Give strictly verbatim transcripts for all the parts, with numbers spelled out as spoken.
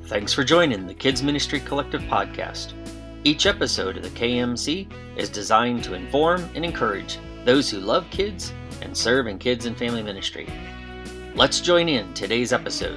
Thanks for joining the Kids Ministry Collective podcast. Each episode of the K M C is designed to inform and encourage those who love kids and serve in kids and family ministry. Let's join in today's episode.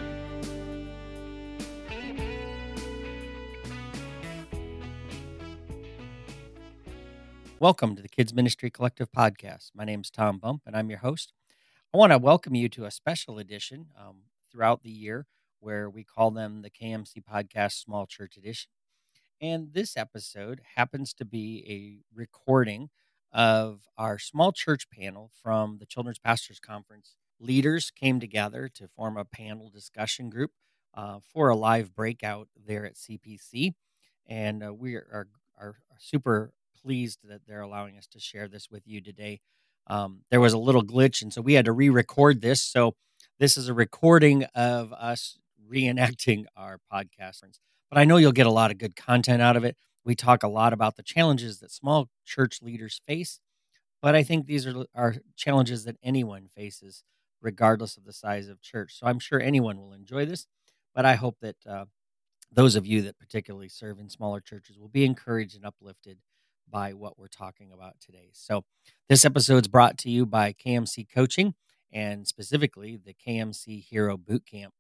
Welcome to the Kids Ministry Collective podcast. My name is Tom Bump, and I'm your host. I want to welcome you to a special edition um, throughout the year where we call them the K M C Podcast Small Church Edition. And this episode happens to be a recording of our small church panel from the Children's Pastors Conference. Leaders came together to form a panel discussion group uh, for a live breakout there at C P C. And uh, we are, are super pleased that they're allowing us to share this with you today. Um, there was a little glitch, and so we had to re-record this. So this is a recording of us reenacting our podcast. But I know you'll get a lot of good content out of it. We talk a lot about the challenges that small church leaders face, but I think these are, are challenges that anyone faces, regardless of the size of church. So I'm sure anyone will enjoy this, but I hope that uh, those of you that particularly serve in smaller churches will be encouraged and uplifted by what we're talking about today. So this episode is brought to you by K M C Coaching and specifically the K M C Hero Boot Camp.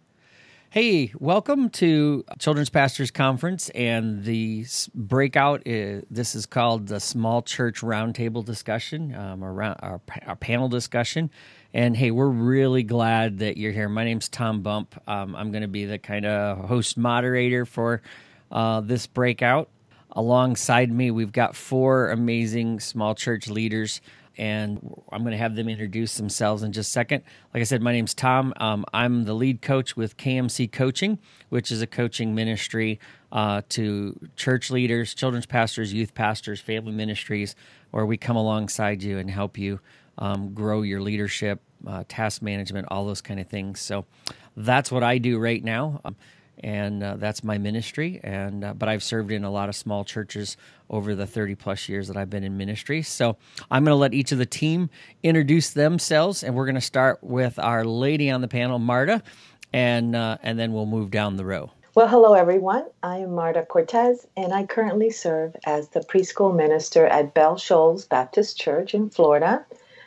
Hey, welcome to Children's Pastors Conference and the breakout. Is, this is called the Small Church Roundtable Discussion, um, around our, our panel discussion. And hey, we're really glad that you're here. My name's Tom Bump. Um, I'm going to be the kind of host moderator for uh, this breakout. Alongside me, we've got four amazing small church leaders, and I'm going to have them introduce themselves in just a second. Like I said, my name's Tom. Um, I'm the lead coach with K M C Coaching, which is a coaching ministry uh, to church leaders, children's pastors, youth pastors, family ministries, where we come alongside you and help you um, grow your leadership, uh, task management, all those kind of things. So that's what I do right now. Um, And uh, that's my ministry. And uh, but I've served in a lot of small churches over the thirty plus years that I've been in ministry. So I'm going to let each of the team introduce themselves, and we're going to start with our lady on the panel, Marta, and uh, and then we'll move down the row. Well, hello everyone. I am Marta Cortez, and I currently serve as the preschool minister at Bell Shoals Baptist Church in Florida.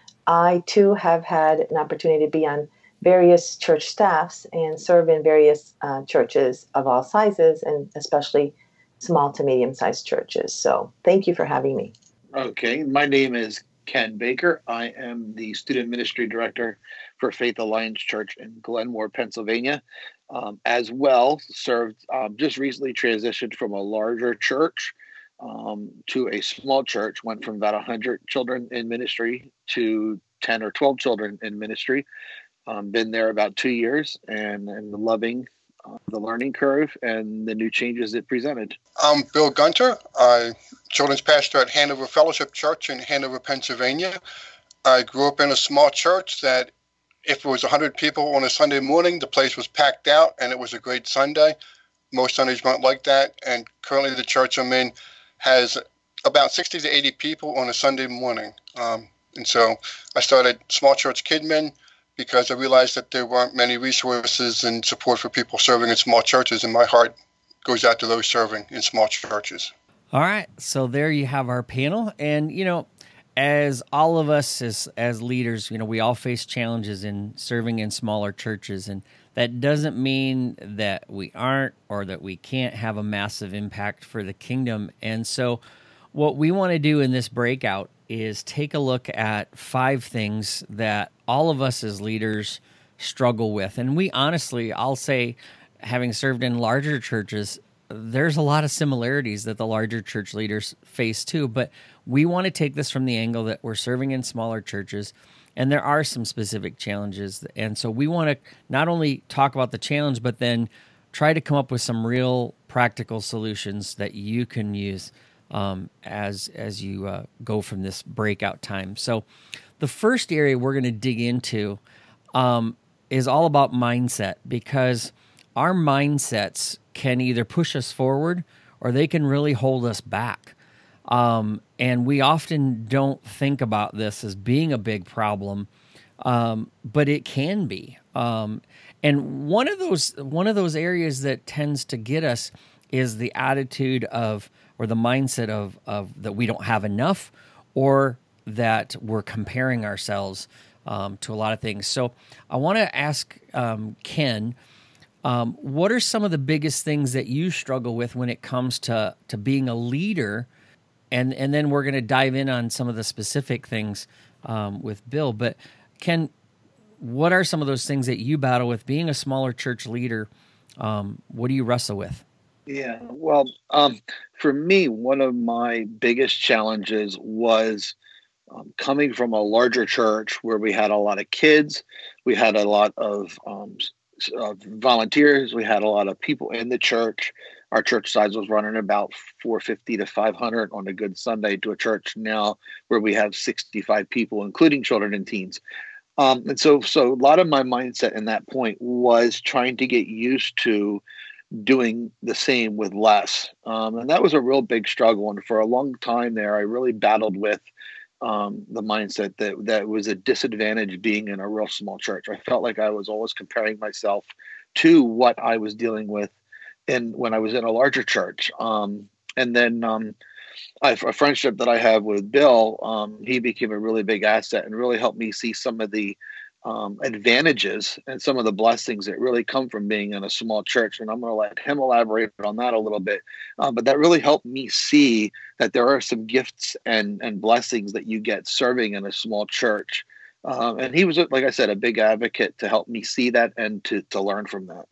I too have had an opportunity to be on various church staffs and serve in various uh, churches of all sizes, and especially small to medium-sized churches. So thank you for having me. Okay, my name is Ken Baker. I am the student ministry director for Faith Alliance Church in Glenmore, Pennsylvania. Um, as well, served, um, just recently transitioned from a larger church um, to a small church, went from about one hundred children in ministry to ten or twelve children in ministry. Um, been there about two years and, and loving uh, the learning curve and the new changes it presented. I'm Bill Gunter, uh, children's pastor at Hanover Fellowship Church in Hanover, Pennsylvania. I grew up in a small church that if it was one hundred people on a Sunday morning, the place was packed out and it was a great Sunday. Most Sundays weren't like that. And currently the church I'm in has about sixty to eighty people on a Sunday morning. Um, and so I started Small Church Kidmin because I realized that there weren't many resources and support for people serving in small churches, and my heart goes out to those serving in small churches. All right, so there you have our panel, and you know, as all of us as as leaders, you know, we all face challenges in serving in smaller churches, and that doesn't mean that we aren't or that we can't have a massive impact for the kingdom. And so what we want to do in this breakout is take a look at five things that all of us as leaders struggle with. And we honestly, I'll say, having served in larger churches, there's a lot of similarities that the larger church leaders face too. But we want to take this from the angle that we're serving in smaller churches, and there are some specific challenges. And so we want to not only talk about the challenge, but then try to come up with some real practical solutions that you can use Um, as as you uh, go from this breakout time. So the first area we're going to dig into um, is all about mindset, because our mindsets can either push us forward or they can really hold us back. Um, and we often don't think about this as being a big problem, um, but it can be. Um, And one of those one of those areas that tends to get us is the attitude of, or the mindset of of that we don't have enough, or that we're comparing ourselves um, to a lot of things. So I want to ask um, Ken, um, what are some of the biggest things that you struggle with when it comes to to being a leader? And and then we're going to dive in on some of the specific things um, with Bill. But Ken, what are some of those things that you battle with being a smaller church leader? Um, what do you wrestle with? Yeah, well, um, for me, one of my biggest challenges was um, coming from a larger church where we had a lot of kids, we had a lot of um, uh, volunteers, we had a lot of people in the church. Our church size was running about four fifty to five hundred on a good Sunday, to a church now where we have sixty-five people, including children and teens. Um, and so, so a lot of my mindset in that point was trying to get used to doing the same with less. Um, and that was a real big struggle. And for a long time there, I really battled with um, the mindset that that was a disadvantage being in a real small church. I felt like I was always comparing myself to what I was dealing with in when I was in a larger church. Um, and then um, I, a friendship that I have with Bill, um, he became a really big asset and really helped me see some of the um, advantages and some of the blessings that really come from being in a small church. And I'm going to let him elaborate on that a little bit. Uh, but that really helped me see that there are some gifts and, and blessings that you get serving in a small church. Um, and he was, like I said, a big advocate to help me see that and to, to learn from that.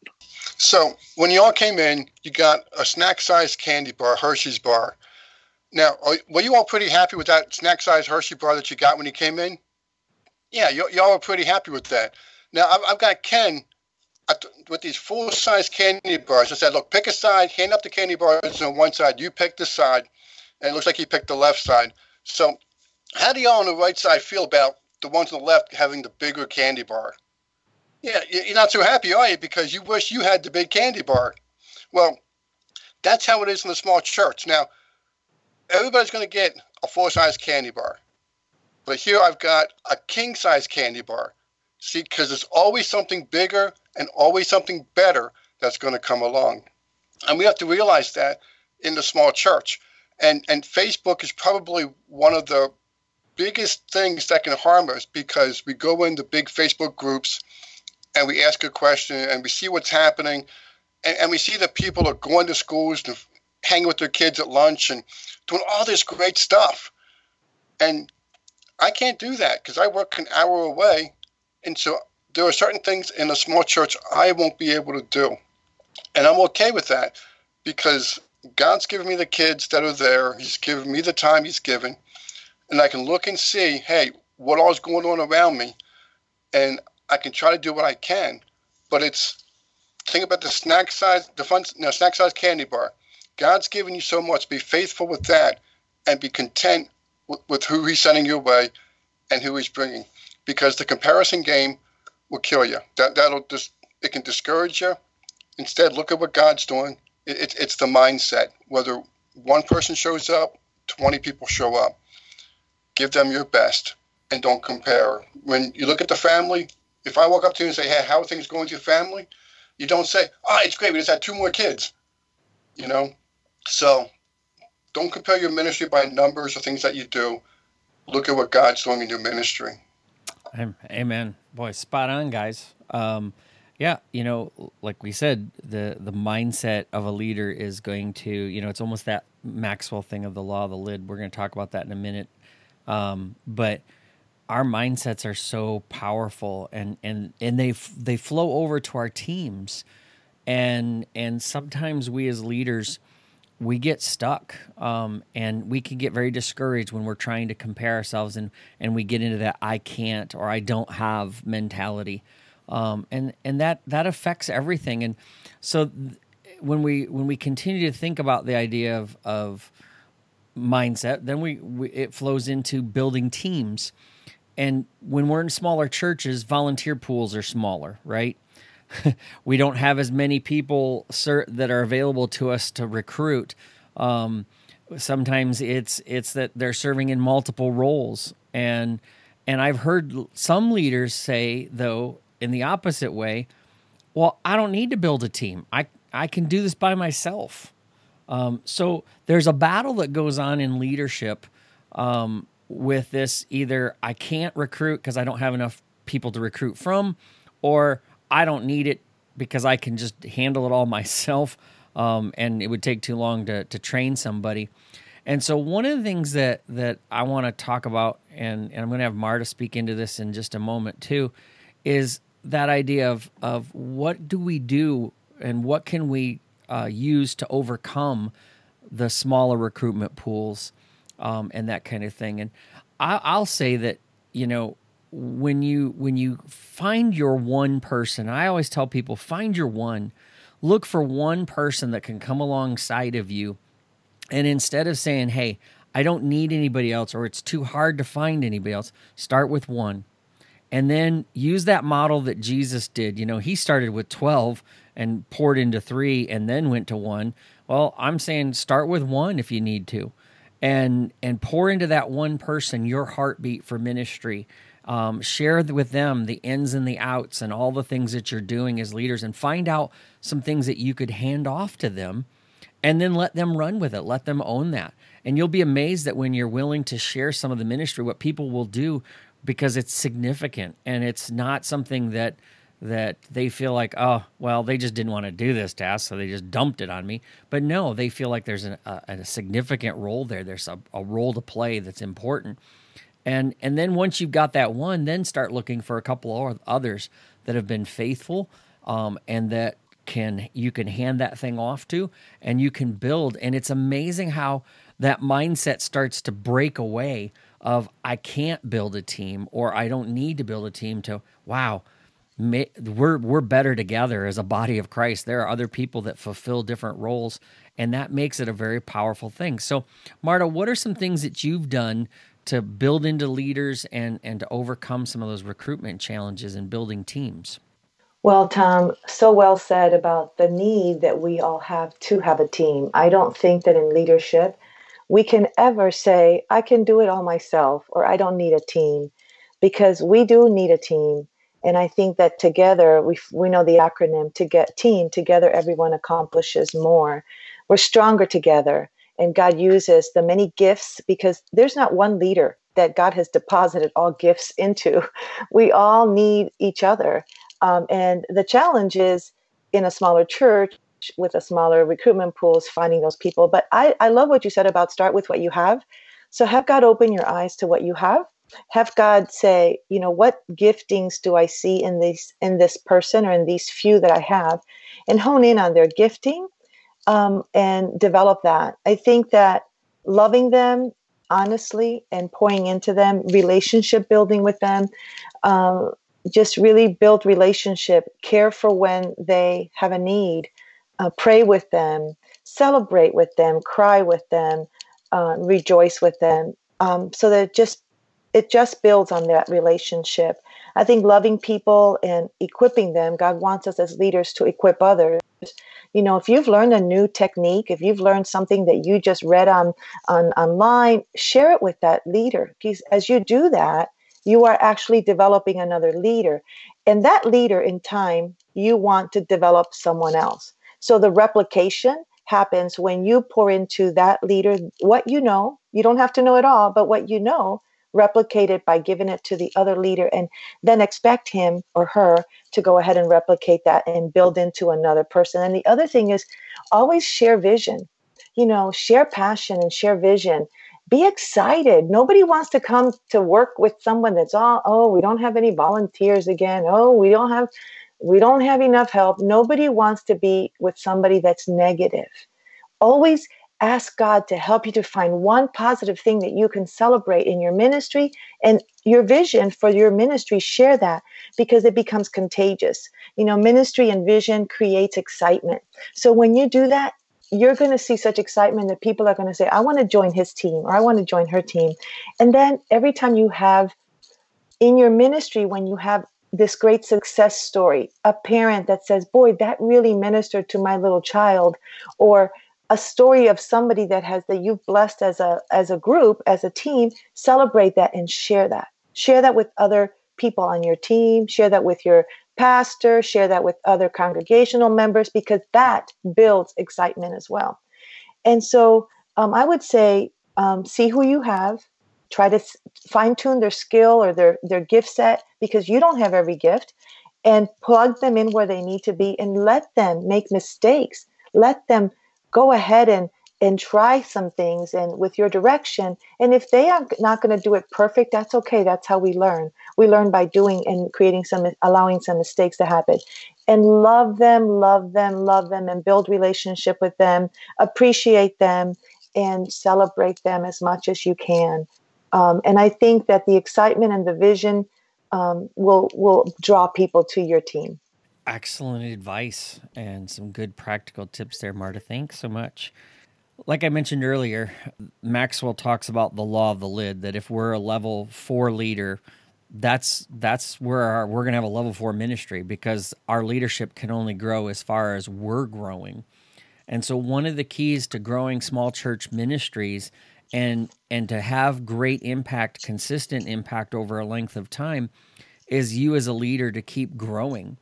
So when you all came in, you got a snack-sized candy bar, Hershey's bar. Now, were you all pretty happy with that snack-sized Hershey bar that you got when you came in? Yeah, y- y'all were pretty happy with that. Now, I've, I've got Ken with these full-size candy bars. I said, look, pick a side, hand up the candy bars on one side. You pick the side, and it looks like he picked the left side. So how do y'all on the right side feel about the ones on the left having the bigger candy bar? Yeah, you're not so happy, are you? Because you wish you had the big candy bar. Well, that's how it is in the small church. Now, everybody's going to get a full-size candy bar. But here I've got a king-size candy bar. See, because there's always something bigger and always something better that's going to come along. And we have to realize that in the small church. And and Facebook is probably one of the biggest things that can harm us, because we go into big Facebook groups and we ask a question and we see what's happening. And, and we see that people are going to schools to hang with their kids at lunch and doing all this great stuff. And I can't do that because I work an hour away. And so there are certain things in a small church I won't be able to do. And I'm okay with that because God's given me the kids that are there. He's given me the time he's given. And I can look and see, hey, what all's going on around me. And I can try to do what I can. But it's, think about the snack size, the fun, no, snack size candy bar. God's given you so much. Be faithful with that and be content with, with who he's sending your way and who he's bringing. Because the comparison game will kill you. That, that'll just, it can discourage you. Instead, look at what God's doing. It, it, it's the mindset. Whether one person shows up, twenty people show up. Give them your best and don't compare. When you look at the family, if I walk up to you and say, hey, how are things going with your family? You don't say, oh, it's great. We just had two more kids. You know? So don't compare your ministry by numbers or things that you do. Look at what God's doing in your ministry. Amen. Boy, spot on, guys. Um, yeah, you know, like we said, the the mindset of a leader is going to, you know, it's almost that Maxwell thing of the law of the lid. We're going to talk about that in a minute. Um, but our mindsets are so powerful, and and and they they flow over to our teams, and and sometimes we as leaders, we get stuck, um, and we can get very discouraged when we're trying to compare ourselves, and, and we get into that I can't or I don't have mentality, um, and and that that affects everything. And so th- when we when we continue to think about the idea of of mindset, then we, we it flows into building teams. And when we're in smaller churches, volunteer pools are smaller, right? We don't have as many people that are available to us to recruit. Um, sometimes it's it's that they're serving in multiple roles, and and I've heard some leaders say, though, in the opposite way, well, I don't need to build a team. I, I can do this by myself. Um, so there's a battle that goes on in leadership um, with this. Either I can't recruit because I don't have enough people to recruit from, or I don't need it because I can just handle it all myself, um, and it would take too long to to train somebody. And so one of the things that that I want to talk about, and, and I'm going to have Marta speak into this in just a moment too, is that idea of of what do we do and what can we uh, use to overcome the smaller recruitment pools um, and that kind of thing. And I, I'll say that, you know, when you when you find your one person, I always tell people, find your one. Look for one person that can come alongside of you. And instead of saying, hey, I don't need anybody else, or it's too hard to find anybody else, start with one. And then use that model that Jesus did. You know, he started with twelve and poured into three and then went to one. Well, I'm saying start with one if you need to. And and pour into that one person your heartbeat for ministry. Um, share with them the ins and the outs and all the things that you're doing as leaders, and find out some things that you could hand off to them, and then let them run with it. Let them own that. And you'll be amazed that when you're willing to share some of the ministry, what people will do, because it's significant and it's not something that that they feel like, oh, well, they just didn't want to do this task, so they just dumped it on me. But no, they feel like there's an, a, a significant role there. There's a, a role to play that's important. And and then once you've got that one, then start looking for a couple of others that have been faithful um, and that can you can hand that thing off to, and you can build. And it's amazing how that mindset starts to break away of I can't build a team, or I don't need to build a team, to wow, may, we're we're better together as a body of Christ. There are other people that fulfill different roles, and that makes it a very powerful thing. So, Marta, what are some things that you've done to build into leaders and and to overcome some of those recruitment challenges in building teams? Well, Tom, so well said about the need that we all have to have a team. I don't think that in leadership we can ever say, I can do it all myself, or I don't need a team, because we do need a team. And I think that together, we we know the acronym to get team, together everyone accomplishes more. We're stronger together, and God uses the many gifts, because there's not one leader that God has deposited all gifts into. We all need each other. Um, and the challenge is in a smaller church with a smaller recruitment pool is finding those people. But I, I love what you said about start with what you have. So have God open your eyes to what you have. Have God say, you know, what giftings do I see in this in this person or in these few that I have, and hone in on their gifting um, and develop that. I think that loving them honestly and pouring into them, relationship building with them, um, just really build relationship, care for when they have a need, uh, pray with them, celebrate with them, cry with them, uh, rejoice with them. Um, so that it just it just builds on that relationship. I think loving people and equipping them, God wants us as leaders to equip others. You know, if you've learned a new technique, if you've learned something that you just read on, on online, share it with that leader. Because as you do that, you are actually developing another leader. And that leader, in time, you want to develop someone else. So the replication happens when you pour into that leader what you know. You don't have to know it all, but what you know, replicate it by giving it to the other leader, and then expect him or her to go ahead and replicate that and build into another person. And the other thing is always share vision, you know, share passion and share vision. Be excited. Nobody wants to come to work with someone that's all, oh, we don't have any volunteers again. Oh, we don't have, we don't have enough help. Nobody wants to be with somebody that's negative. Always ask God to help you to find one positive thing that you can celebrate in your ministry, and your vision for your ministry. Share that, because it becomes contagious. You know, ministry and vision creates excitement. So when you do that, you're going to see such excitement that people are going to say, I want to join his team, or I want to join her team. And then every time you have in your ministry, when you have this great success story, a parent that says, boy, that really ministered to my little child, or a story of somebody that has that you've blessed as a as a group, as a team, celebrate that and share that. Share that with other people on your team. Share that with your pastor, share that with other congregational members, because that builds excitement as well. And so um, I would say, um, see who you have, try to s- fine tune their skill or their, their gift set, because you don't have every gift, and plug them in where they need to be and let them make mistakes. Let them go ahead and, and try some things and with your direction. And if they are not going to do it perfect, that's okay. That's how we learn. We learn by doing and creating some, allowing some mistakes to happen. And love them, love them, love them, and build relationship with them, appreciate them, and celebrate them as much as you can. Um, and I think that the excitement and the vision um, will will draw people to your team. Excellent advice and some good practical tips there, Marta. Thanks so much. Like I mentioned earlier, Maxwell talks about the law of the lid, that if we're a level four leader, that's that's where our, we're going to have a level four ministry, because our leadership can only grow as far as we're growing. And so one of the keys to growing small church ministries and and to have great impact, consistent impact over a length of time, is you as a leader to keep growing.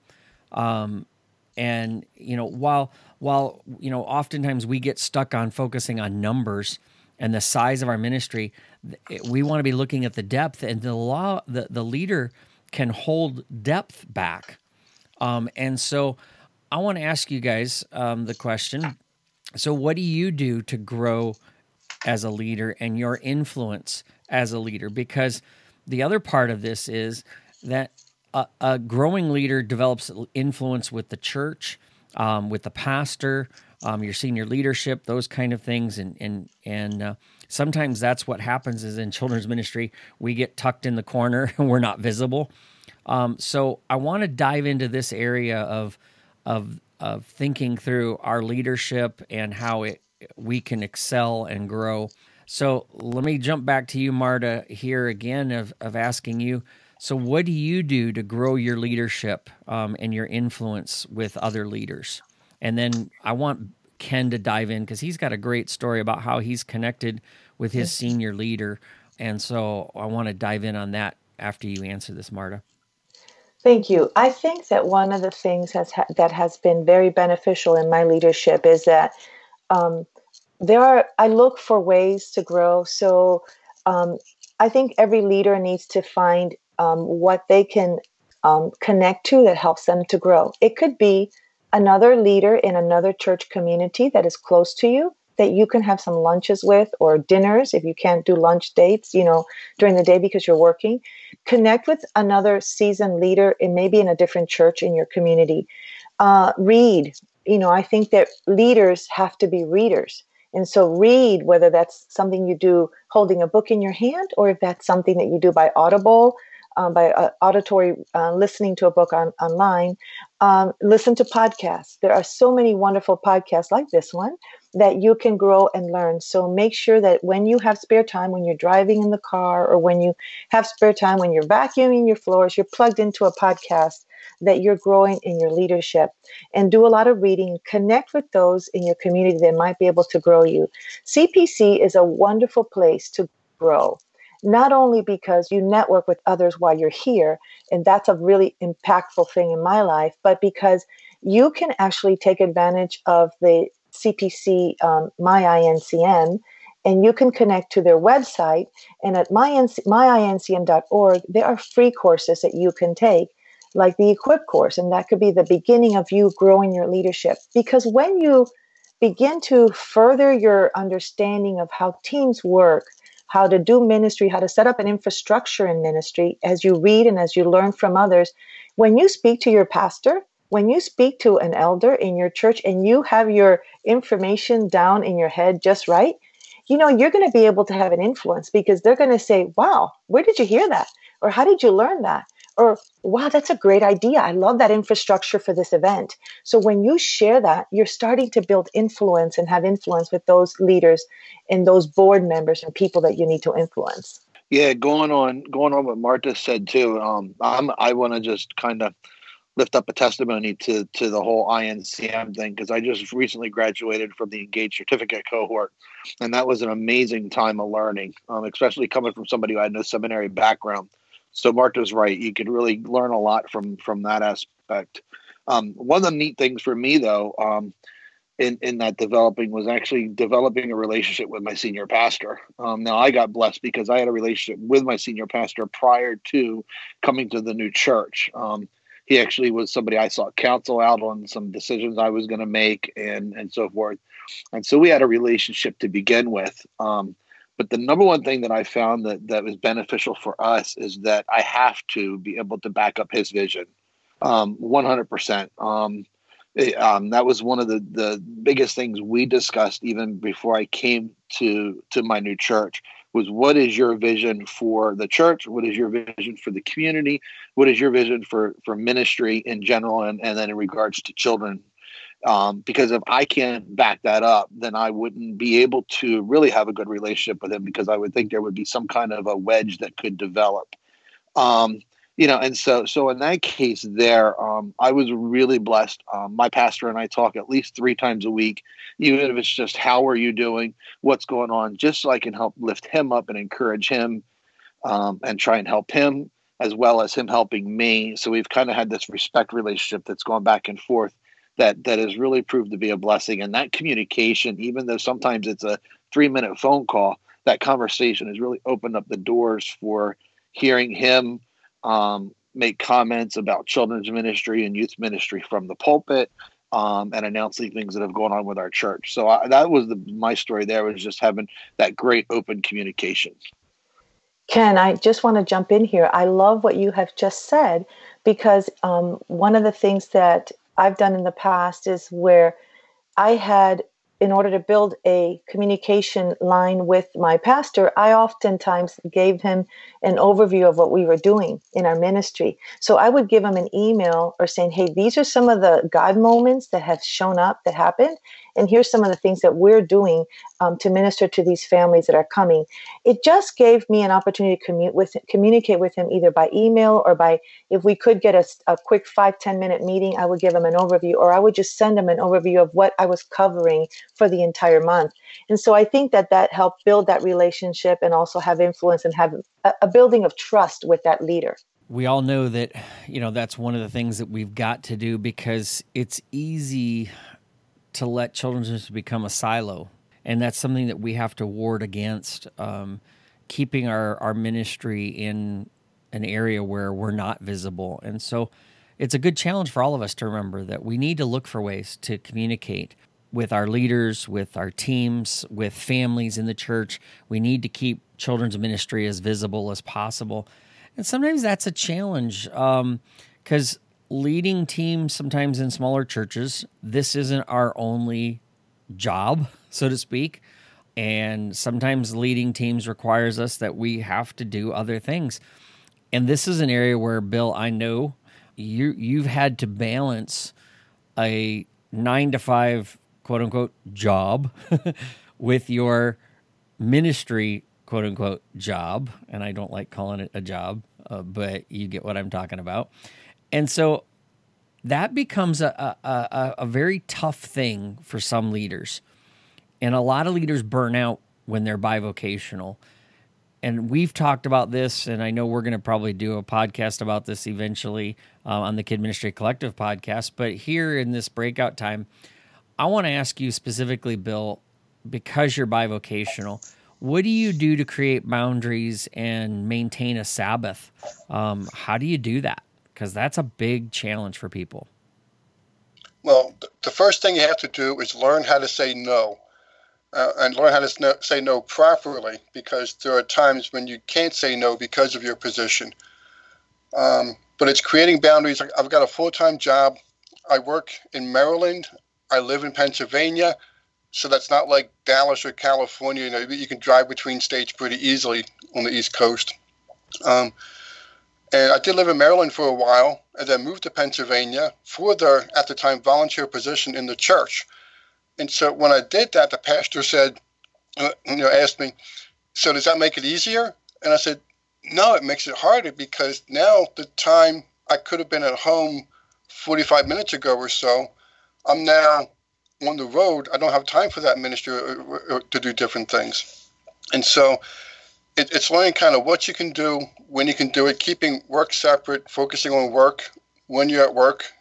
Um, and you know, while while you know, oftentimes we get stuck on focusing on numbers and the size of our ministry, we want to be looking at the depth, and the law, the, the leader can hold depth back. Um, and so I want to ask you guys um, the question. So what do you do to grow as a leader and your influence as a leader? Because the other part of this is that a, a growing leader develops influence with the church, um, with the pastor, um, your senior leadership, those kind of things. And and and uh, sometimes that's what happens is in children's ministry, we get tucked in the corner and we're not visible. Um, so I want to dive into this area of of of thinking through our leadership and how it we can excel and grow. So let me jump back to you, Marta, here again of of asking you. So what do you do to grow your leadership um, and your influence with other leaders? And then I want Ken to dive in, because he's got a great story about how he's connected with his senior leader. And so I want to dive in on that after you answer this, Marta. Thank you. I think that one of the things has ha- that has been very beneficial in my leadership is that um, there are, I look for ways to grow. So um, I think every leader needs to find um, what they can um, connect to that helps them to grow. It could be another leader in another church community that is close to you, that you can have some lunches with, or dinners if you can't do lunch dates, you know, during the day because you're working. Connect with another seasoned leader in maybe in a different church in your community. Uh, read. You know, I think that leaders have to be readers. And so read, whether that's something you do holding a book in your hand, or if that's something that you do by Audible, um, by uh, auditory, uh, listening to a book on online. Um, listen to podcasts. There are so many wonderful podcasts like this one that you can grow and learn. So make sure that when you have spare time, when you're driving in the car, or when you have spare time, when you're vacuuming your floors, you're plugged into a podcast, that you're growing in your leadership. And do a lot of reading. Connect with those in your community that might be able to grow you. C P C is a wonderful place to grow, not only because you network with others while you're here, and that's a really impactful thing in my life, but because you can actually take advantage of the C P C, um, My I N C M, and you can connect to their website. And at my I N C M dot org, there are free courses that you can take, like the Equip course, and that could be the beginning of you growing your leadership. Because when you begin to further your understanding of how teams work, how to do ministry, how to set up an infrastructure in ministry, as you read and as you learn from others, when you speak to your pastor, when you speak to an elder in your church, and you have your information down in your head just right, you know, you're going to be able to have an influence, because they're going to say, wow, where did you hear that? Or how did you learn that? Or, wow, that's a great idea. I love that infrastructure for this event. So when you share that, you're starting to build influence and have influence with those leaders and those board members and people that you need to influence. Yeah, going on, going on what Marta said too. Um, I'm, I want to just kind of lift up a testimony to to the whole I N C M thing, because I just recently graduated from the Engaged Certificate cohort, and that was an amazing time of learning, um, especially coming from somebody who had no seminary background. So Marta's right; you could really learn a lot from from that as, aspect. Um, one of the neat things for me, though, um, in, in that developing was actually developing a relationship with my senior pastor. Um, now, I got blessed because I had a relationship with my senior pastor prior to coming to the new church. Um, he actually was somebody I sought counsel out on some decisions I was going to make and, and so forth. And so we had a relationship to begin with. Um, but the number one thing that I found that, that was beneficial for us is that I have to be able to back up his vision um, one hundred percent. Um, it, um, that was one of the, the biggest things we discussed even before I came to, to my new church was what is your vision for the church? What is your vision for the community? What is your vision for, for ministry in general? And, and then in regards to children. Um, because if I can't back that up, then I wouldn't be able to really have a good relationship with him because I would think there would be some kind of a wedge that could develop. Um, you know, and so so in that case there, um, I was really blessed. Um, my pastor and I talk at least three times a week, even if it's just how are you doing, what's going on, just so I can help lift him up and encourage him um, and try and help him as well as him helping me. So we've kind of had this respect relationship that's gone back and forth. That that has really proved to be a blessing. And that communication, even though sometimes it's a three minute phone call, that conversation has really opened up the doors for hearing him um, make comments about children's ministry and youth ministry from the pulpit um, and announcing things that have gone on with our church. So I, that was the, my story there was just having that great open communication. Ken, I just want to jump in here. I love what you have just said because um, one of the things that I've done in the past is where I had, in order to build a communication line with my pastor, I oftentimes gave him an overview of what we were doing in our ministry. So I would give him an email or saying, hey, these are some of the God moments that have shown up that happened. And here's some of the things that we're doing um, to minister to these families that are coming. It just gave me an opportunity to commute with, communicate with him either by email or by, if we could get a, a quick five, ten minute meeting, I would give him an overview, or I would just send him an overview of what I was covering for the entire month. And so I think that that helped build that relationship and also have influence and have a, a building of trust with that leader. We all know that, you know, that's one of the things that we've got to do because it's easy to let children's ministry become a silo. And that's something that we have to ward against, um, keeping our, our ministry in an area where we're not visible. And so it's a good challenge for all of us to remember that we need to look for ways to communicate with our leaders, with our teams, with families in the church. We need to keep children's ministry as visible as possible. And sometimes that's a challenge because um, leading teams sometimes in smaller churches, this isn't our only job, so to speak. And sometimes leading teams requires us that we have to do other things. And this is an area where, Bill, I know you, you've had to balance a nine to five, quote unquote, job with your ministry, quote unquote, job. And I don't like calling it a job, uh, but you get what I'm talking about. And so that becomes a, a, a, a very tough thing for some leaders. And a lot of leaders burn out when they're bivocational. And we've talked about this, and I know we're going to probably do a podcast about this eventually uh, on the Kid Ministry Collective podcast. But here in this breakout time, I want to ask you specifically, Bill, because you're bivocational, what do you do to create boundaries and maintain a Sabbath? Um, how do you do that? Because that's a big challenge for people. Well, the first thing you have to do is learn how to say no. Uh, and learn how to say no properly, because there are times when you can't say no because of your position. Um, but it's creating boundaries. I've got a full-time job. I work in Maryland. I live in Pennsylvania. So that's not like Dallas or California. You know, you can drive between states pretty easily on the East Coast. Um, and I did live in Maryland for a while, and then moved to Pennsylvania for the, at the time, volunteer position in the church. And so when I did that, the pastor said, uh, you know, asked me, so does that make it easier? And I said, no, it makes it harder, because now the time I could have been at home forty-five minutes ago or so, I'm now on the road. I don't have time for that ministry or, or, or to do different things. And so it, it's learning kind of what you can do, when you can do it, keeping work separate, focusing on work when you're at work,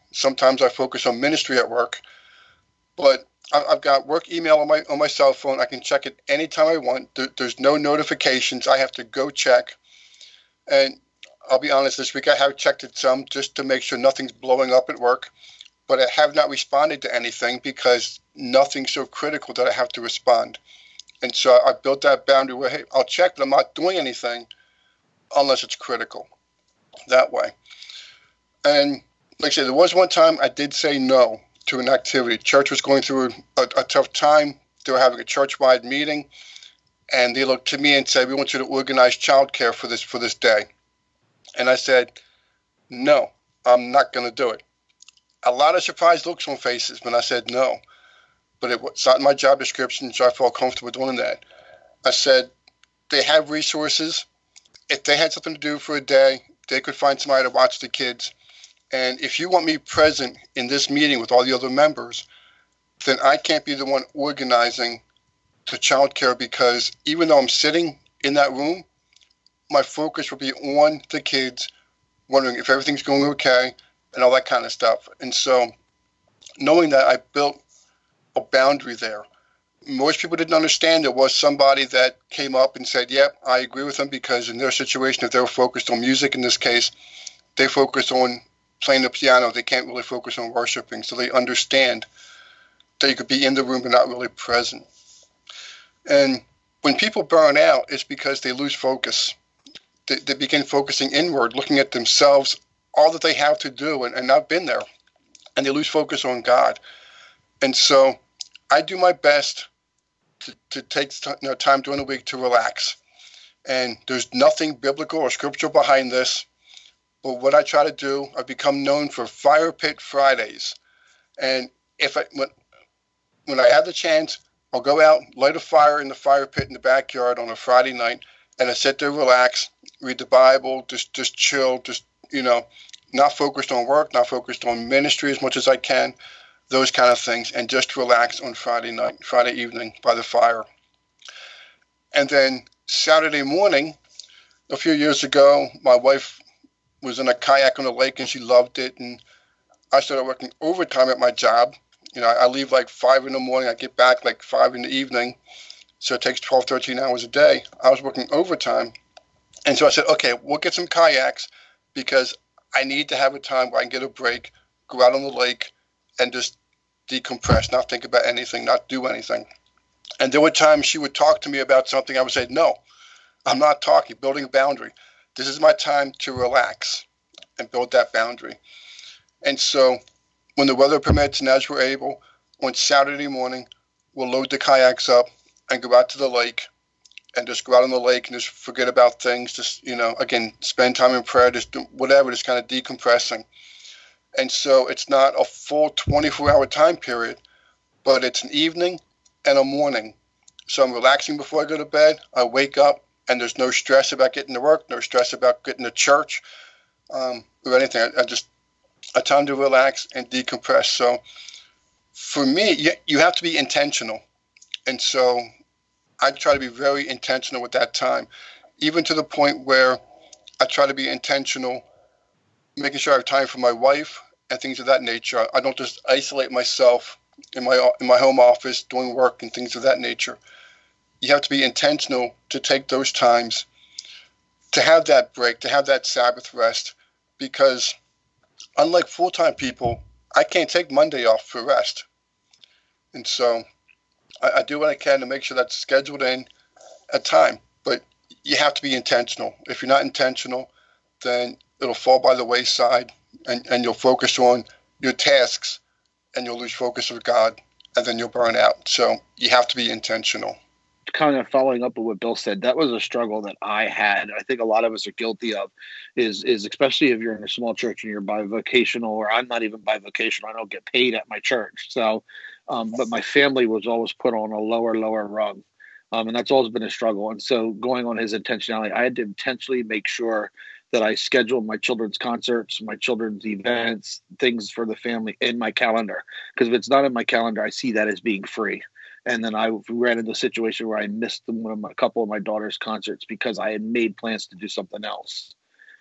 Sometimes I focus on ministry at work, but I've got work email on my on my cell phone. I can check it anytime I want. There, there's no notifications. I have to go check. And I'll be honest, this week I have checked it some just to make sure nothing's blowing up at work. But I have not responded to anything because nothing's so critical that I have to respond. And so I built that boundary where, hey, I'll check, but I'm not doing anything unless it's critical that way. And like I said, there was one time I did say no to an activity. Church was going through a, a tough time. They were having a church-wide meeting, and they looked to me and said, we want you to organize childcare for this for this day. And I said, no, I'm not going to do it. A lot of surprised looks on faces when I said no, but it was not in my job description, so I felt comfortable doing that. I said, they have resources. If they had something to do for a day, they could find somebody to watch the kids. And if you want me present in this meeting with all the other members, then I can't be the one organizing the childcare, because even though I'm sitting in that room, my focus will be on the kids, wondering if everything's going okay and all that kind of stuff. And so knowing that, I built a boundary there. Most people didn't understand there was somebody that came up and said, yep, I agree with them, because in their situation, if they were focused on music in this case, they focus on playing the piano. They can't really focus on worshiping. So they understand that you could be in the room but not really present. And when people burn out, it's because they lose focus. They, they begin focusing inward, looking at themselves, all that they have to do, and, and not been there. And they lose focus on God. And so I do my best to, to take you know, time during the week to relax. And there's nothing biblical or scriptural behind this. But what I try to do, I've become known for Fire Pit Fridays. And if I, when, when I have the chance, I'll go out, light a fire in the fire pit in the backyard on a Friday night, and I sit there, relax, read the Bible, just just chill, just, you know, not focused on work, not focused on ministry as much as I can, those kind of things, and just relax on Friday night, Friday evening by the fire. And then Saturday morning, a few years ago, my wife was in a kayak on the lake and she loved it, and I started working overtime at my job. You know, I leave like five in the morning, I get back like five in the evening, so it takes twelve, thirteen hours a day. I was working overtime, and so I said, okay, we'll get some kayaks, because I need to have a time where I can get a break, go out on the lake, and just decompress, not think about anything, not do anything. And there were times she would talk to me about something, I would say, no, I'm not talking, building a boundary. This is my time to relax and build that boundary. And so when the weather permits and as we're able, on Saturday morning, we'll load the kayaks up and go out to the lake and just go out on the lake and just forget about things. Just, you know, again, spend time in prayer, just do whatever, just kind of decompressing. And so it's not a full twenty-four hour time period, but it's an evening and a morning. So I'm relaxing before I go to bed. I wake up and there's no stress about getting to work, no stress about getting to church um, or anything. I, I just, a time to relax and decompress. So for me, you, you have to be intentional. And so I try to be very intentional with that time, even to the point where I try to be intentional, making sure I have time for my wife and things of that nature. I don't just isolate myself in my in my home office doing work and things of that nature. You have to be intentional to take those times, to have that break, to have that Sabbath rest, because unlike full-time people, I can't take Monday off for rest. And so I, I do what I can to make sure that's scheduled in at time. But you have to be intentional. If you're not intentional, then it'll fall by the wayside, and, and you'll focus on your tasks, and you'll lose focus of God, and then you'll burn out. So you have to be intentional. Kind of following up on what Bill said, that was a struggle that I had. I think a lot of us are guilty of, is is especially if you're in a small church and you're bivocational, or I'm not even bivocational. I don't get paid at my church. So, um, but my family was always put on a lower, lower rung. Um, and that's always been a struggle. And so going on his intentionality, I had to intentionally make sure that I scheduled my children's concerts, my children's events, things for the family in my calendar. Because if it's not in my calendar, I see that as being free. And then I ran into a situation where I missed one of my, a couple of my daughter's concerts because I had made plans to do something else.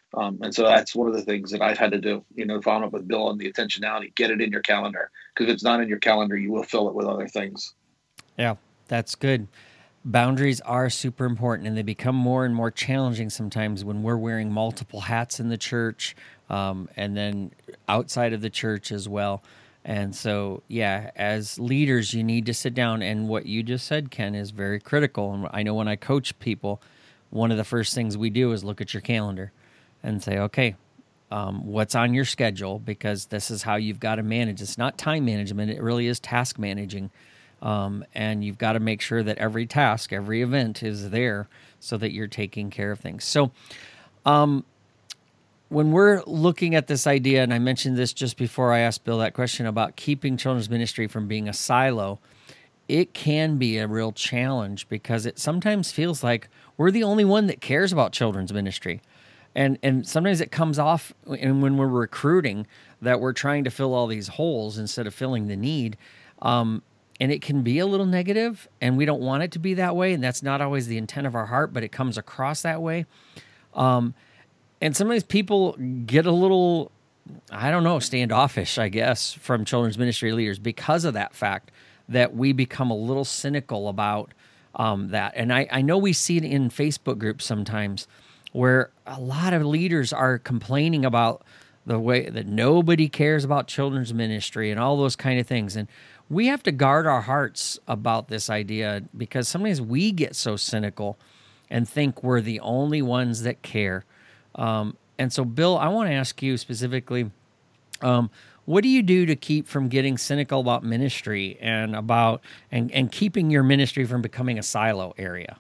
Um, and so that's one of the things that I've had to do, you know, following up with Bill on the intentionality, get it in your calendar, because if it's not in your calendar, you will fill it with other things. Yeah, that's good. Boundaries are super important, and they become more and more challenging sometimes when we're wearing multiple hats in the church, um, and then outside of the church as well. And so, yeah, as leaders, you need to sit down, and what you just said, Ken, is very critical. And I know when I coach people, one of the first things we do is look at your calendar and say, okay, um, what's on your schedule? Because this is how you've got to manage. It's not time management. It really is task managing. Um, and you've got to make sure that every task, every event is there so that you're taking care of things. So um, when we're looking at this idea, and I mentioned this just before I asked Bill that question about keeping children's ministry from being a silo, it can be a real challenge because it sometimes feels like we're the only one that cares about children's ministry. And and sometimes it comes off, and when we're recruiting, that we're trying to fill all these holes instead of filling the need. Um, and it can be a little negative, and we don't want it to be that way, and that's not always the intent of our heart, but it comes across that way. Um, and sometimes people get a little, I don't know, standoffish, I guess, from children's ministry leaders because of that fact that we become a little cynical about um, that. And I, I know we see it in Facebook groups sometimes where a lot of leaders are complaining about the way that nobody cares about children's ministry and all those kind of things. And we have to guard our hearts about this idea because sometimes we get so cynical and think we're the only ones that care. Um, and so, Bill, I want to ask you specifically, um, what do you do to keep from getting cynical about ministry and about and, and keeping your ministry from becoming a silo area?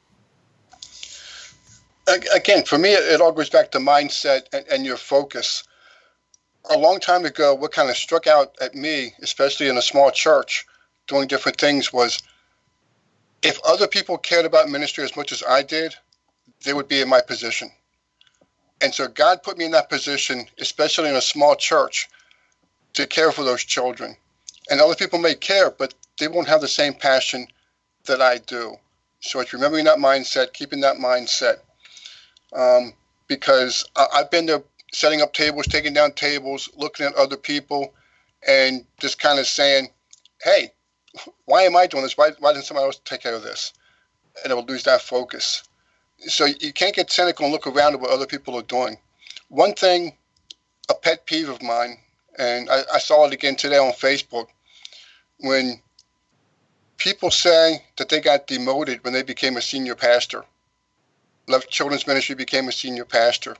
Again, for me, it all goes back to mindset and, and your focus. A long time ago, what kind of struck out at me, especially in a small church, doing different things, was if other people cared about ministry as much as I did, they would be in my position. And so God put me in that position, especially in a small church, to care for those children. And other people may care, but they won't have the same passion that I do. So it's remembering that mindset, keeping that mindset. Um, because I, I've been there setting up tables, taking down tables, looking at other people, and just kind of saying, hey, why am I doing this? Why, why doesn't somebody else take care of this? And it will lose that focus. So you can't get cynical and look around at what other people are doing. One thing, a pet peeve of mine, and I, I saw it again today on Facebook, when people say that they got demoted when they became a senior pastor, left children's ministry, became a senior pastor.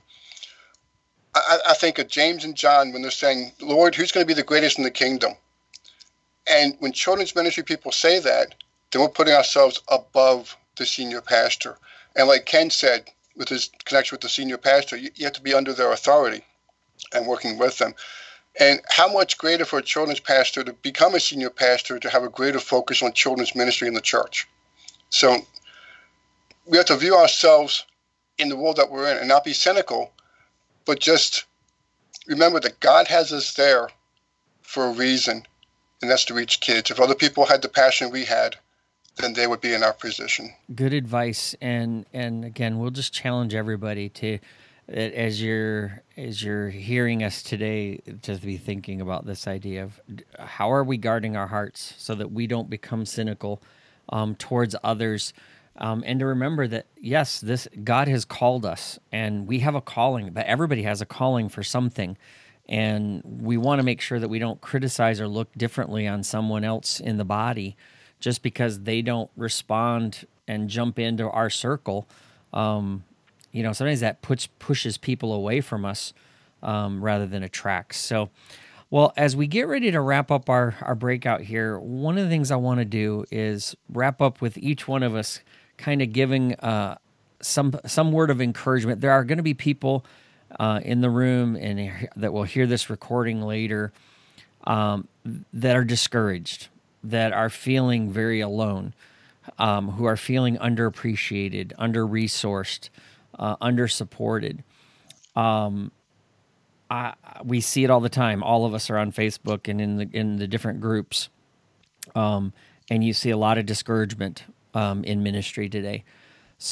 I, I think of James and John when they're saying, Lord, who's going to be the greatest in the kingdom? And when children's ministry people say that, then we're putting ourselves above the senior pastor. And like Ken said, with his connection with the senior pastor, you, you have to be under their authority and working with them. And how much greater for a children's pastor to become a senior pastor to have a greater focus on children's ministry in the church. So we have to view ourselves in the world that we're in and not be cynical, but just remember that God has us there for a reason, and that's to reach kids. If other people had the passion we had, then they would be in our position. Good advice. And and again, we'll just challenge everybody to, as you're as you're hearing us today, to be thinking about this idea of how are we guarding our hearts so that we don't become cynical um, towards others. Um, and to remember that, yes, this God has called us, and we have a calling, but everybody has a calling for something. And we want to make sure that we don't criticize or look differently on someone else in the body just because they don't respond and jump into our circle. Um, you know, sometimes that puts pushes people away from us um, rather than attracts. So, well, as we get ready to wrap up our, our breakout here, one of the things I want to do is wrap up with each one of us kind of giving uh, some some word of encouragement. There are going to be people uh, in the room and that will hear this recording later um, that are discouraged, that are feeling very alone, um, who are feeling underappreciated, under-resourced, uh, under-supported. Um, I, we see it all the time. All of us are on Facebook and in the in the different groups, um, and you see a lot of discouragement um, in ministry today. So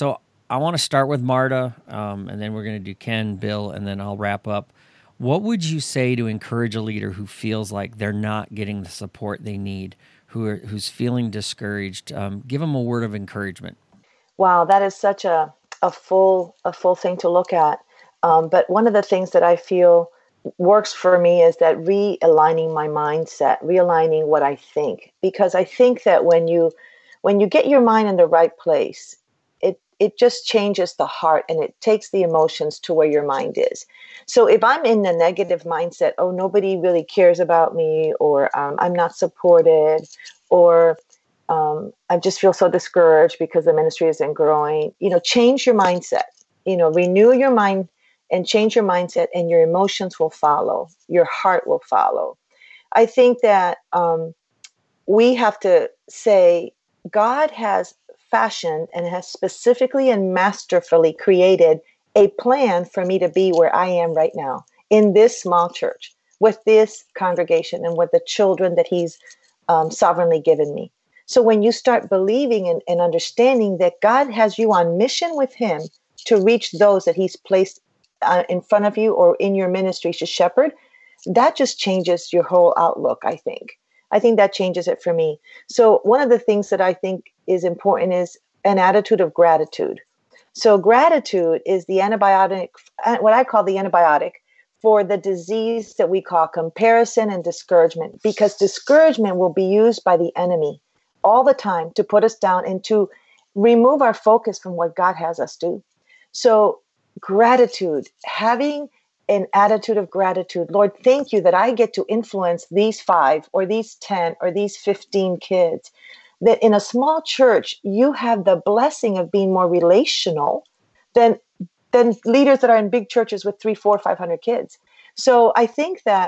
I want to start with Marta, um, and then we're going to do Ken, Bill, and then I'll wrap up. What would you say to encourage a leader who feels like they're not getting the support they need, who are, who's feeling discouraged? Um, give them a word of encouragement. Wow, that is such a, a full a full thing to look at. Um, but one of the things that I feel works for me is that realigning my mindset, realigning what I think, because I think that when you when you get your mind in the right place, it it just changes the heart and it takes the emotions to where your mind is. So if I'm in the negative mindset, oh, nobody really cares about me, or um, I'm not supported, or um, I just feel so discouraged because the ministry isn't growing, you know, change your mindset, you know, renew your mind and change your mindset, and your emotions will follow. Your heart will follow. I think that um, we have to say God has fashioned and has specifically and masterfully created a plan for me to be where I am right now in this small church with this congregation and with the children that He's um, sovereignly given me. So when you start believing and, and understanding that God has you on mission with Him to reach those that He's placed uh, in front of you or in your ministry to shepherd, that just changes your whole outlook, I think. I think that changes it for me. So one of the things that I think is important is an attitude of gratitude. So gratitude is the antibiotic, what I call the antibiotic for the disease that we call comparison and discouragement, because discouragement will be used by the enemy all the time to put us down and to remove our focus from what God has us do. So gratitude, having an attitude of gratitude. Lord, thank you that I get to influence these five or these ten or these fifteen kids. That in a small church, you have the blessing of being more relational than, than leaders that are in big churches with three, four, five hundred kids. So I think that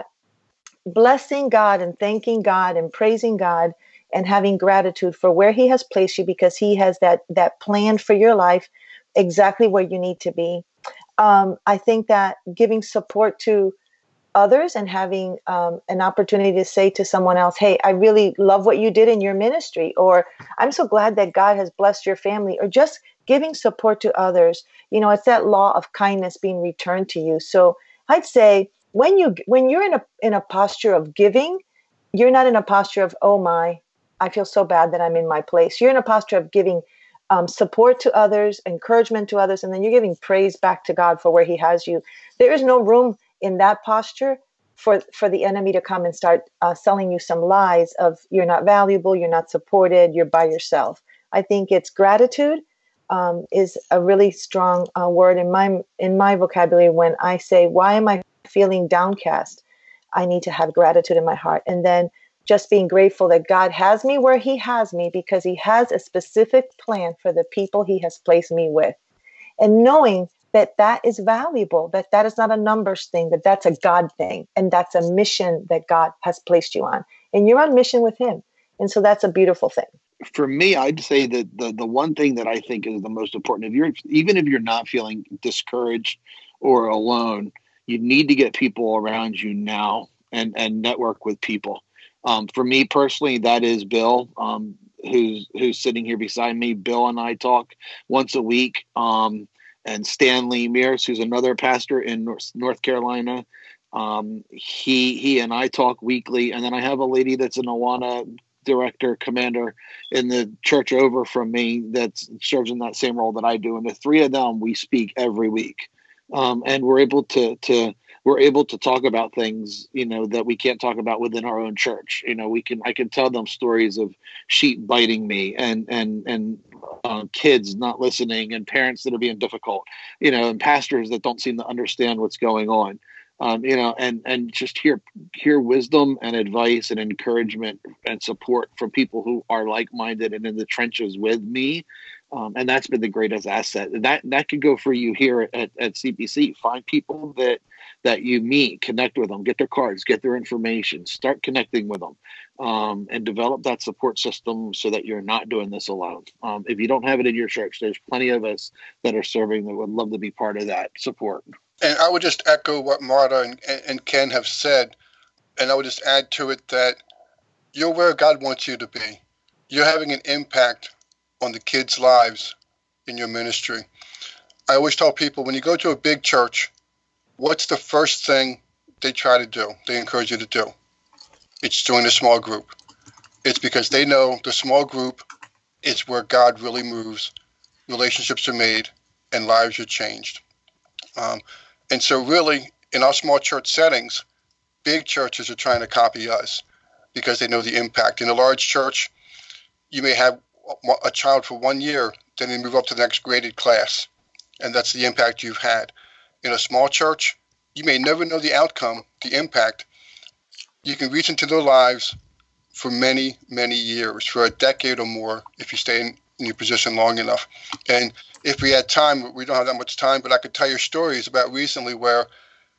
blessing God and thanking God and praising God and having gratitude for where He has placed you, because He has that that plan for your life exactly where you need to be. Um, I think that giving support to others and having um, an opportunity to say to someone else, hey, I really love what you did in your ministry, or I'm so glad that God has blessed your family, or just giving support to others. You know, it's that law of kindness being returned to you. So I'd say when you when you're in a in a posture of giving, you're not in a posture of, oh my, I feel so bad that I'm in my place. You're in a posture of giving Um, support to others, encouragement to others, and then you're giving praise back to God for where He has you. There is no room in that posture for, for the enemy to come and start uh, selling you some lies of you're not valuable, you're not supported, you're by yourself. I think it's gratitude um, is a really strong uh, word in my in my vocabulary. When I say, why am I feeling downcast? I need to have gratitude in my heart. And then just being grateful that God has me where He has me, because He has a specific plan for the people He has placed me with. And knowing that that is valuable, that that is not a numbers thing, that that's a God thing. And that's a mission that God has placed you on. And you're on mission with Him. And so that's a beautiful thing. For me, I'd say that the, the one thing that I think is the most important, if you're, even if you're not feeling discouraged or alone, you need to get people around you now and, and network with people. Um, for me personally, that is Bill, um, who's who's sitting here beside me. Bill and I talk once a week, um, and Stanley Mears, who's another pastor in North, North Carolina. Um, he he and I talk weekly, and then I have a lady that's an Awana director, commander in the church over from me that serves in that same role that I do. And the three of them, we speak every week, um, and we're able to to. We're able to talk about things, you know, that we can't talk about within our own church. You know, we can, I can tell them stories of sheep biting me and, and, and uh, kids not listening and parents that are being difficult, you know, and pastors that don't seem to understand what's going on, um, you know, and, and just hear, hear wisdom and advice and encouragement and support from people who are like-minded and in the trenches with me. Um, and that's been the greatest asset. And that, that could go for you here at, at C P C. Find people that, that you meet, connect with them, get their cards, get their information, start connecting with them, um, and develop that support system so that you're not doing this alone. Um, if you don't have it in your church, there's plenty of us that are serving that would love to be part of that support. And I would just echo what Marta and, and Ken have said, and I would just add to it that you're where God wants you to be. You're having an impact on the kids' lives in your ministry. I always tell people, when you go to a big church, what's the first thing they try to do? They encourage you to do. It's join a small group. It's because they know the small group is where God really moves, relationships are made, and lives are changed. Um, and so really, in our small church settings, big churches are trying to copy us because they know the impact. In a large church, you may have a child for one year, then they move up to the next graded class, and that's the impact you've had. In a small church, you may never know the outcome, the impact. You can reach into their lives for many, many years, for a decade or more, if you stay in, in your position long enough. And if we had time, we don't have that much time, but I could tell you stories about recently where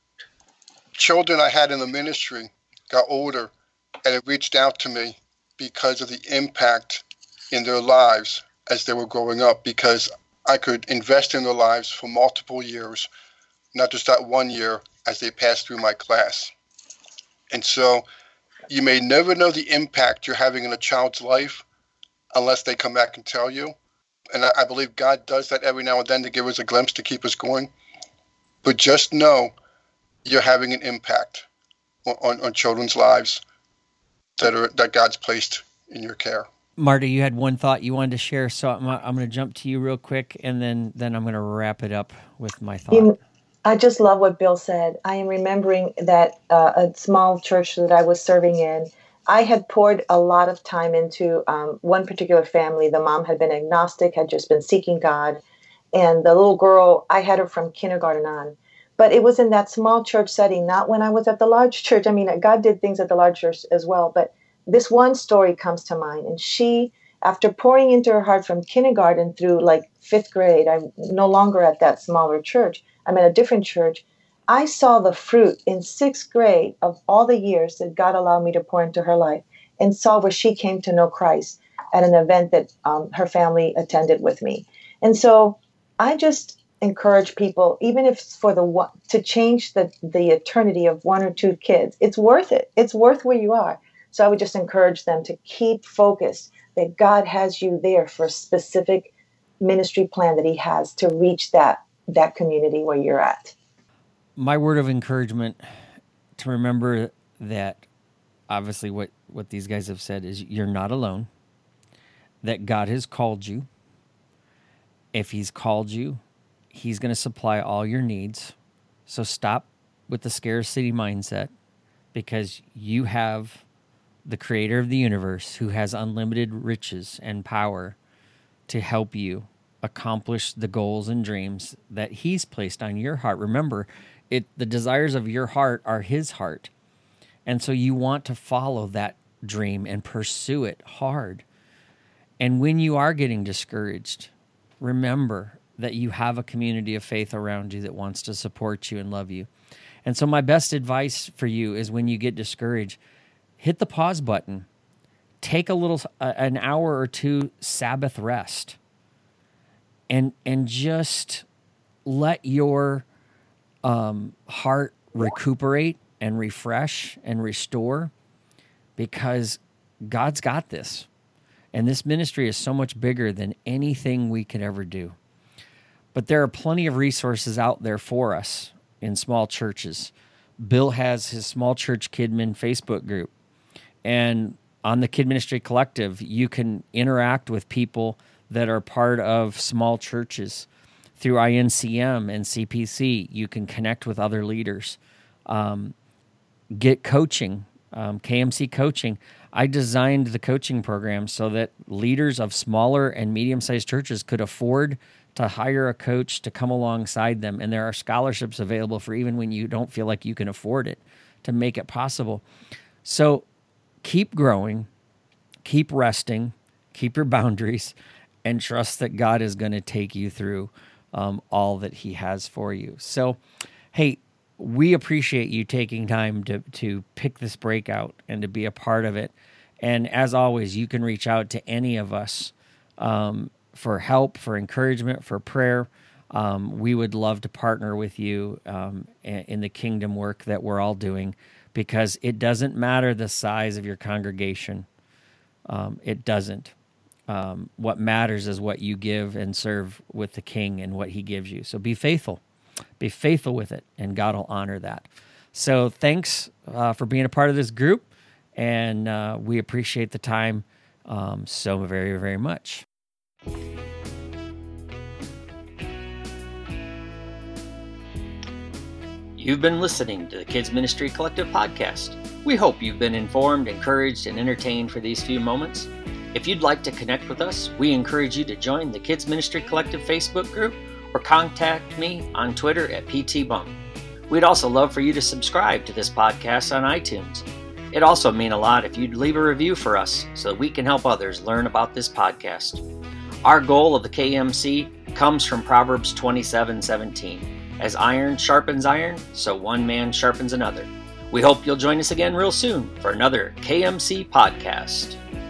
children I had in the ministry got older and have reached out to me because of the impact in their lives as they were growing up, because I could invest in their lives for multiple years, not just that one year as they passed through my class. And so you may never know the impact you're having in a child's life unless they come back and tell you. And I, I believe God does that every now and then to give us a glimpse to keep us going. But just know you're having an impact on, on, on children's lives that are that God's placed in your care. Marta, you had one thought you wanted to share, so I'm, I'm going to jump to you real quick, and then, then I'm going to wrap it up with my thought. You, I just love what Bill said. I am remembering that uh, a small church that I was serving in, I had poured a lot of time into um, one particular family. The mom had been agnostic, had just been seeking God, and the little girl, I had her from kindergarten on. But it was in that small church setting, not when I was at the large church. I mean, God did things at the large church as well, but this one story comes to mind. And she, after pouring into her heart from kindergarten through like fifth grade, I'm no longer at that smaller church. I'm at a different church. I saw the fruit in sixth grade of all the years that God allowed me to pour into her life, and saw where she came to know Christ at an event that um, her family attended with me. And so I just encourage people, even if it's for the one, to change the, the eternity of one or two kids, it's worth it. It's worth where you are. So I would just encourage them to keep focused that God has you there for a specific ministry plan that he has to reach that that community where you're at. My word of encouragement, to remember that obviously what, what these guys have said is you're not alone, that God has called you. If he's called you, he's going to supply all your needs. So stop with the scarcity mindset, because you have the creator of the universe who has unlimited riches and power to help you accomplish the goals and dreams that he's placed on your heart. Remember, it the desires of your heart are his heart. And so you want to follow that dream and pursue it hard. And when you are getting discouraged, remember that you have a community of faith around you that wants to support you and love you. And so my best advice for you is, when you get discouraged, hit the pause button. Take a little, uh, an hour or two Sabbath rest, and and just let your um, heart recuperate and refresh and restore, because God's got this. And this ministry is so much bigger than anything we could ever do. But there are plenty of resources out there for us in small churches. Bill has his Small Church Kidmin Facebook group. And on the Kid Ministry Collective, you can interact with people that are part of small churches. Through I N C M and C P C, you can connect with other leaders. Um, get coaching, um, K M C coaching. I designed the coaching program so that leaders of smaller and medium-sized churches could afford to hire a coach to come alongside them. And there are scholarships available for even when you don't feel like you can afford it, to make it possible. So keep growing, keep resting, keep your boundaries, and trust that God is going to take you through um, all that he has for you. So, hey, we appreciate you taking time to, to pick this breakout and to be a part of it. And as always, you can reach out to any of us um, for help, for encouragement, for prayer. Um, we would love to partner with you um, in the kingdom work that we're all doing, because it doesn't matter the size of your congregation. Um, it doesn't. Um, what matters is what you give and serve with the King and what he gives you. So be faithful. Be faithful with it, and God will honor that. So thanks uh, for being a part of this group, and uh, we appreciate the time um, so very, very much. You've been listening to the Kids Ministry Collective podcast. We hope you've been informed, encouraged, and entertained for these few moments. If you'd like to connect with us, we encourage you to join the Kids Ministry Collective Facebook group or contact me on Twitter at P T Bump. We'd also love for you to subscribe to this podcast on iTunes. It'd also mean a lot if you'd leave a review for us so that we can help others learn about this podcast. Our goal of the K M C comes from Proverbs twenty-seven seventeen. As iron sharpens iron, so one man sharpens another. We hope you'll join us again real soon for another K M C podcast.